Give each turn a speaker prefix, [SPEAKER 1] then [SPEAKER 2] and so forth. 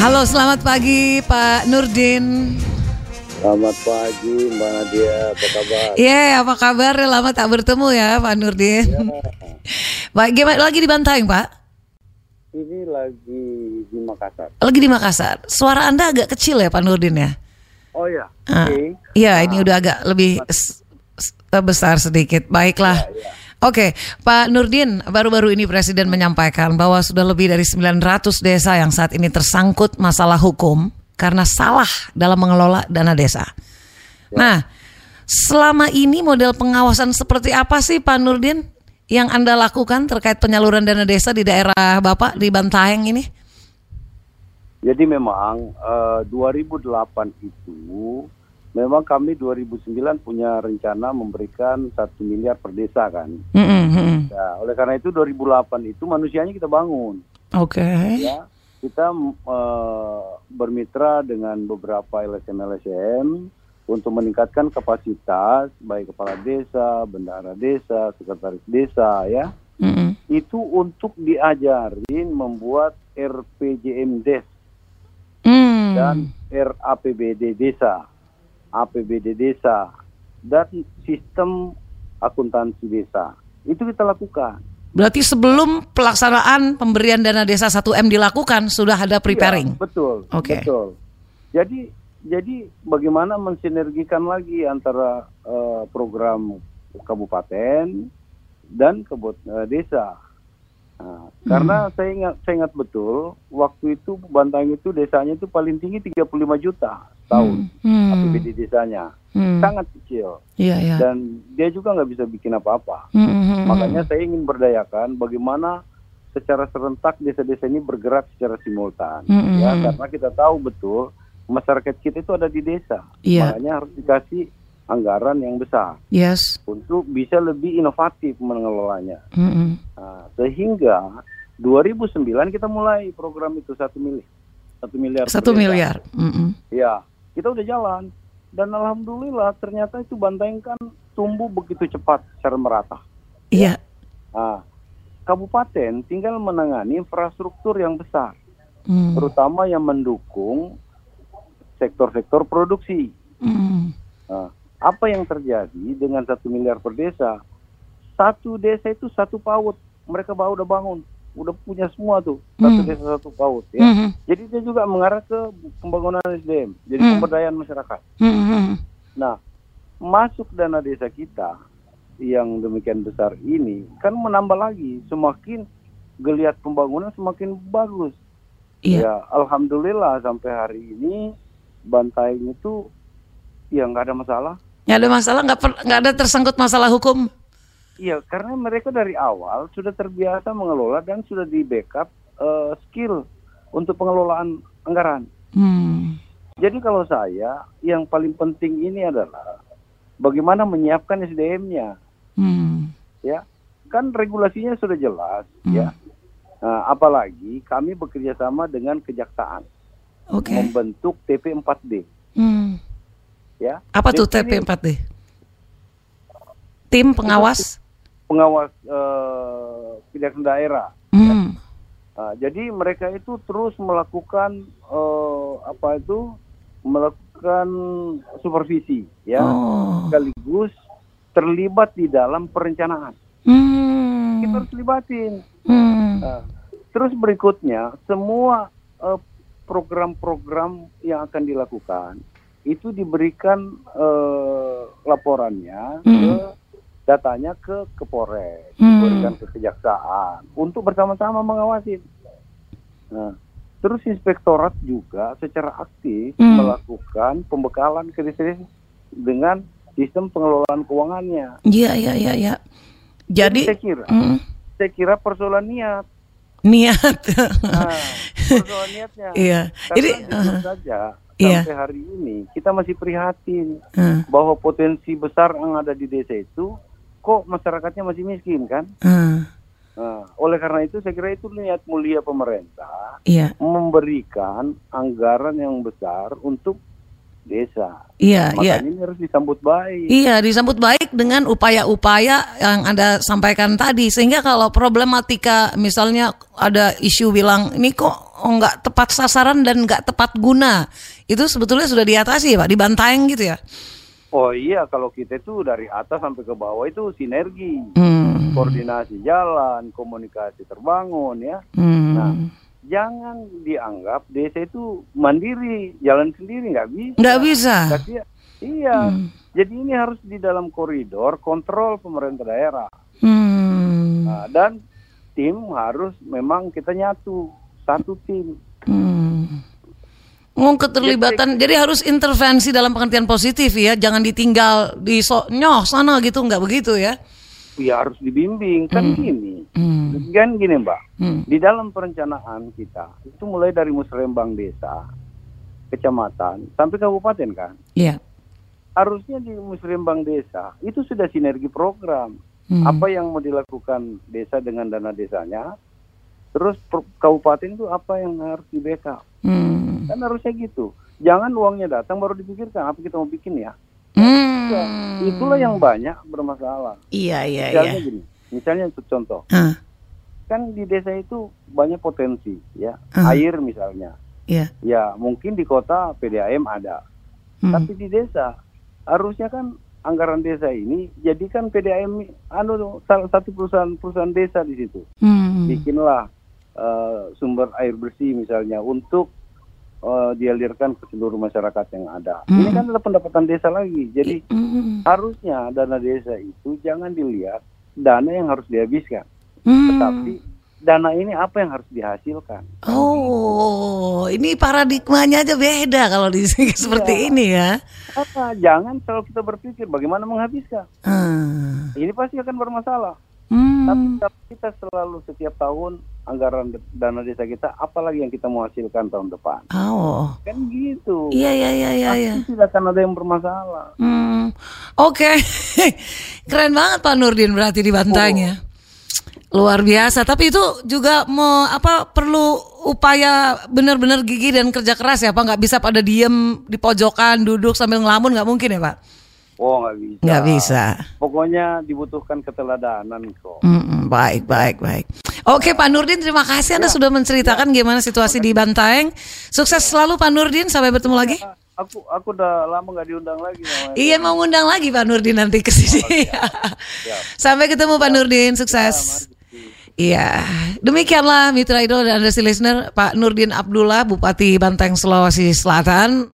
[SPEAKER 1] Halo, selamat pagi Pak Nurdin.
[SPEAKER 2] Selamat pagi Mbak Nadia, apa kabar?
[SPEAKER 1] Apa kabar? Lama tak bertemu ya Pak Nurdin. Baik, gimana lagi di Bantaeng Pak?
[SPEAKER 2] Ini lagi di Makassar.
[SPEAKER 1] Lagi di Makassar. Suara Anda agak kecil ya Pak Nurdin ya?
[SPEAKER 2] Oh ya,
[SPEAKER 1] oke. Iya, ini udah agak lebih besar sedikit. Baiklah. Oke, Pak Nurdin, baru-baru ini Presiden menyampaikan bahwa sudah lebih dari 900 desa yang saat ini tersangkut masalah hukum karena salah dalam mengelola dana desa. Nah, selama ini model pengawasan seperti apa sih Pak Nurdin yang Anda lakukan terkait penyaluran dana desa di daerah Bapak di Bantaeng ini?
[SPEAKER 2] Jadi memang 2008 itu memang kami 2009 punya rencana memberikan 1 miliar per desa kan. Nah, oleh karena itu 2008 itu manusianya kita bangun.
[SPEAKER 1] Oke.
[SPEAKER 2] Ya, kita bermitra dengan beberapa LSM untuk meningkatkan kapasitas baik kepala desa, bendahara desa, sekretaris desa ya. Itu untuk diajarin membuat RPJMDes dan RAPBD desa, APBD desa dan sistem akuntansi desa. Itu kita lakukan.
[SPEAKER 1] Berarti sebelum pelaksanaan pemberian dana desa 1M dilakukan sudah ada preparing.
[SPEAKER 2] Iya, betul.
[SPEAKER 1] Oke.
[SPEAKER 2] Betul. Jadi bagaimana mensinergikan lagi antara program kabupaten dan desa. Nah, karena saya ingat betul waktu itu Bantaeng itu desanya itu paling tinggi 35 juta tahun APBD desanya. Sangat kecil.
[SPEAKER 1] Iya.
[SPEAKER 2] Dan dia juga nggak bisa bikin apa-apa. Makanya saya ingin berdayakan bagaimana secara serentak desa-desa ini bergerak secara simultan. Ya, karena kita tahu betul masyarakat kita itu ada di desa. Makanya harus dikasih anggaran yang besar. Yes. Untuk bisa lebih inovatif mengelolanya. Nah, sehingga 2009 kita mulai program itu 1 miliar. 1 miliar. Ya, kita udah jalan. Dan alhamdulillah ternyata itu Bantaeng kan tumbuh begitu cepat secara merata.
[SPEAKER 1] Iya.
[SPEAKER 2] Nah, kabupaten tinggal menangani infrastruktur yang besar. Terutama yang mendukung sektor-sektor produksi. Nah, apa yang terjadi dengan 1 miliar per desa? Satu desa itu 1 PAUD. Mereka udah bangun. Udah punya semua tuh. 1 desa 1 PAUD. Ya. Jadi dia juga mengarah ke pembangunan SDM. Jadi pemberdayaan masyarakat. Nah, masuk dana desa kita yang demikian besar ini kan menambah lagi. Semakin geliat pembangunan semakin bagus. Ya, alhamdulillah sampai hari ini Bantaeng itu ya nggak ada masalah.
[SPEAKER 1] Nggak ada masalah, nggak ada tersangkut masalah hukum.
[SPEAKER 2] Iya, karena mereka dari awal sudah terbiasa mengelola dan sudah di backup skill untuk pengelolaan anggaran. Jadi kalau saya, yang paling penting ini adalah bagaimana menyiapkan SDM-nya. Ya, kan regulasinya sudah jelas. Ya, nah, apalagi kami bekerja sama dengan kejaksaan membentuk TP4D. Ya.
[SPEAKER 1] Apa tuh TP4D? Tim pengawas
[SPEAKER 2] kejaksaan daerah. Ya. Nah, jadi mereka itu terus melakukan melakukan supervisi, ya, sekaligus terlibat di dalam perencanaan. Kita harus libatin. Nah, terus berikutnya semua program-program yang akan dilakukan itu diberikan laporannya datanya ke Polres, diberikan ke kejaksaan untuk bersama-sama mengawasi. Nah, terus inspektorat juga secara aktif melakukan pembekalan ke desa dengan sistem pengelolaan keuangannya.
[SPEAKER 1] Iya. Jadi
[SPEAKER 2] saya kira persoalan niat. Nah, persoalan niatnya.
[SPEAKER 1] Iya. Jadi
[SPEAKER 2] saja. Sampai hari ini kita masih prihatin bahwa potensi besar yang ada di desa itu kok masyarakatnya masih miskin kan? Nah, oleh karena itu saya kira itu niat mulia pemerintah memberikan anggaran yang besar untuk desa.
[SPEAKER 1] Iya,
[SPEAKER 2] Makanya ini harus disambut baik.
[SPEAKER 1] Iya, disambut baik dengan upaya-upaya yang Anda sampaikan tadi. Sehingga kalau problematika misalnya ada isu bilang ini kok nggak tepat sasaran dan nggak tepat guna, itu sebetulnya sudah diatasi ya Pak, di Bantaeng gitu ya?
[SPEAKER 2] Oh iya, kalau kita itu dari atas sampai ke bawah itu sinergi, koordinasi jalan, komunikasi terbangun ya. Nah, jangan dianggap desa itu mandiri, jalan sendiri, nggak bisa.
[SPEAKER 1] Nggak bisa.
[SPEAKER 2] Iya, jadi ini harus di dalam koridor kontrol pemerintah daerah. Nah, dan tim harus memang kita nyatu, satu tim.
[SPEAKER 1] Keterlibatan, jadi harus intervensi dalam pengertian positif ya, jangan ditinggal di sana gitu, nggak begitu ya?
[SPEAKER 2] Ya harus dibimbing, kan gini. Kan gini Mbak, di dalam perencanaan kita, itu mulai dari musrembang desa, kecamatan, sampai kabupaten kan?
[SPEAKER 1] Iya.
[SPEAKER 2] Harusnya di musrembang desa, itu sudah sinergi program. Apa yang mau dilakukan desa dengan dana desanya, terus kabupaten itu apa yang harus di backup. Kan harusnya gitu. Jangan uangnya datang baru dipikirkan, apa kita mau bikin ya. Itulah yang banyak bermasalah.
[SPEAKER 1] Iya.
[SPEAKER 2] Misalnya gini, misalnya untuk contoh, kan di desa itu banyak potensi, ya, air misalnya, ya mungkin di kota PDAM ada, tapi di desa harusnya kan anggaran desa ini jadikan PDAM salah satu perusahaan desa di situ, bikinlah sumber air bersih misalnya untuk dialirkan ke seluruh masyarakat yang ada. Ini kan adalah pendapatan desa lagi. Jadi harusnya dana desa itu jangan dilihat dana yang harus dihabiskan, tetapi dana ini apa yang harus dihasilkan.
[SPEAKER 1] Oh, ini paradigmanya aja beda kalau di sini seperti ini ya.
[SPEAKER 2] Jangan selalu kita berpikir bagaimana menghabiskan. Ini pasti akan bermasalah. Tapi kita selalu setiap tahun anggaran dana desa kita, apalagi yang kita mau hasilkan tahun depan. Kan gitu.
[SPEAKER 1] Iya.
[SPEAKER 2] Tidak akan ada yang bermasalah.
[SPEAKER 1] Oke. Keren banget Pak Nurdin berarti di Bantaeng ya. Luar biasa. Tapi itu juga perlu upaya benar-benar gigih dan kerja keras ya Pak. Nggak bisa pada diem di pojokan duduk sambil ngelamun, nggak mungkin ya Pak?
[SPEAKER 2] Oh, nggak bisa.
[SPEAKER 1] Nggak bisa.
[SPEAKER 2] Pokoknya dibutuhkan keteladanan kok.
[SPEAKER 1] Baik. Oke Pak Nurdin, terima kasih Anda sudah menceritakan gimana situasi di Bantaeng. Sukses selalu Pak Nurdin, sampai bertemu lagi.
[SPEAKER 2] Aku udah lama nggak diundang lagi.
[SPEAKER 1] Iya, mau ngundang lagi Pak Nurdin nanti ke sini. Sampai ketemu Pak Nurdin, sukses. Iya, demikianlah Mitra Idol dan Anda listener, Pak Nurdin Abdullah, Bupati Bantaeng Sulawesi Selatan.